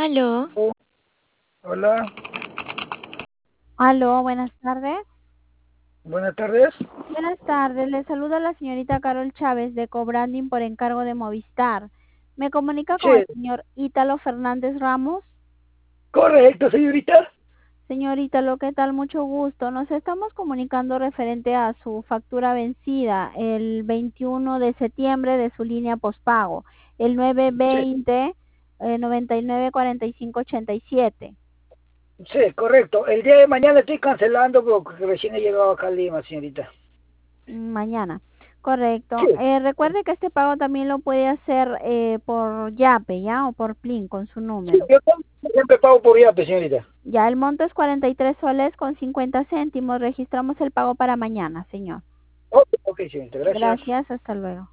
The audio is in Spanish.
Aló, Oh, hola, Aló, buenas tardes. buenas tardes. Buenas tardes, le saluda la señorita Carol Chávez de Cobranding por encargo de Movistar. ¿Me comunica con el Sí, señor Ítalo Fernández Ramos? correcto, señorita. Señor Ítalo, ¿qué tal? Mucho gusto. Nos estamos comunicando referente a su factura vencida el 21 de septiembre de su línea postpago, el Sí, 920 994587. sí, correcto. El día de mañana estoy cancelando porque recién he llegado acá a Lima, señorita. Mañana, correcto. Sí, Recuerde que este pago también lo puede hacer por Yape, ¿ya? O por Plin con su sí, número. yo siempre pago por IAPE, señorita. Ya el monto es 43 soles con 50 céntimos. Registramos el pago para mañana, señor. Ok, ok, señorita, gracias. Gracias, hasta luego.